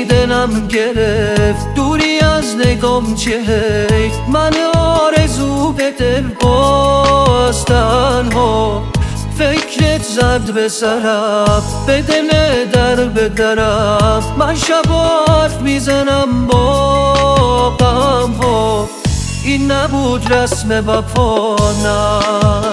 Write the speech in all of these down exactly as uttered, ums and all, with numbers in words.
دلم گرفت دوری از نگام چه من آرزو به دل باز تنها فکرت زد به سرم به دل در به درم من شب حرف میزنم با غم ها این نبود رسم وفا نه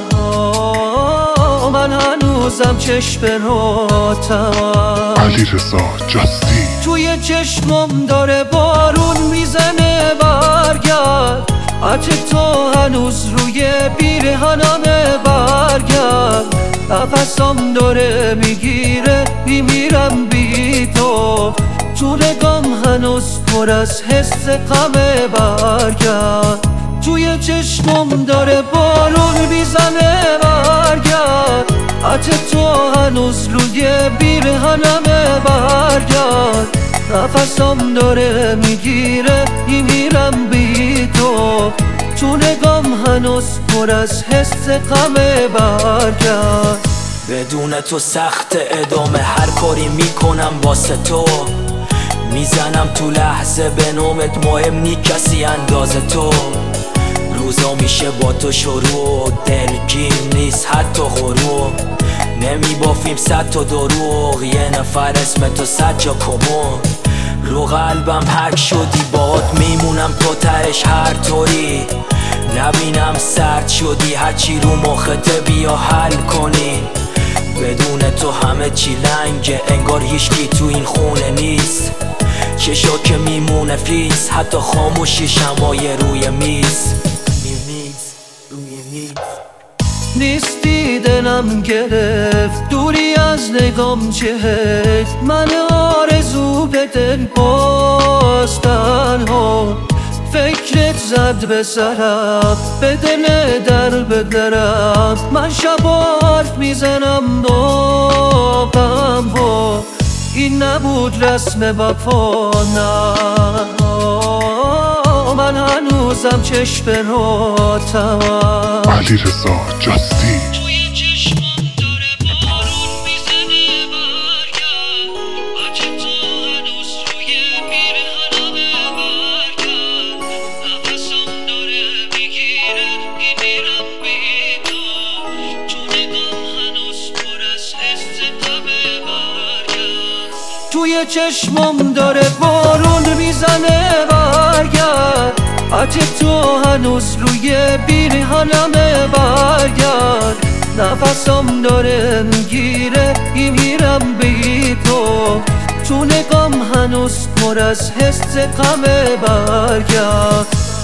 من هنوزم چشم راتم علیرضا جاستی توی چشمم داره بارون میزنه برگرد عطر تو هنوز روی پیرهنمه برگرد نفسم داره میگیره میمیرم بی تو تو نگام هنوز پر از حس غمه برگرد توی چشمم داره بارون میزنه برگرد عطر تو هنوز روی پیرهنمه برگرد نفسم داره میگیره میمیرم بی تو تو نگام هنوز پر از حس غمه برگرد بدون تو سخت ادامه هر کاری میکنم واسه تو میزنم تو لحظه به نامت مهم نی کسی انداز تو روزا میشه با تو شروع دلگیر نیست حتی غروب نمیبافیم صد تا دروغ یه نفر اسم تو صد جا کمون رو قلبم حک شدی باهات میمونم تو تهش هر طوری نبینم سرد شدی هرچی رو مخته بیا حل کنی بدون تو همه چی لنگه انگار هیچکی تو این خونه نیست چشا که میمونه فیس حتی خاموشی شمای روی میز نیستی دلم گرفت دوری از نگام چه من آرزو به دل باز تنها فکرت زد به سرم به دل در به درم من شب حرف میزنم با غم ها این نبود رسم وفا نه من هنوزم چشم راتم علیرضا جاستی توی چشمم داره بارون میزنه برگرد عطر تو هنوز روی پیرهنمه برگرد نفسم داره میگیره میمیرم بی تو تو نگام هنوز پر از حس غمه برگرد توی چشمم داره بارون میزنه برگرد عطر تو هنوز روی پیرهنمه برگرد نفسم داره میگیره میمیرم بی تو تو نگام هنوز پر از حس غمه برگرد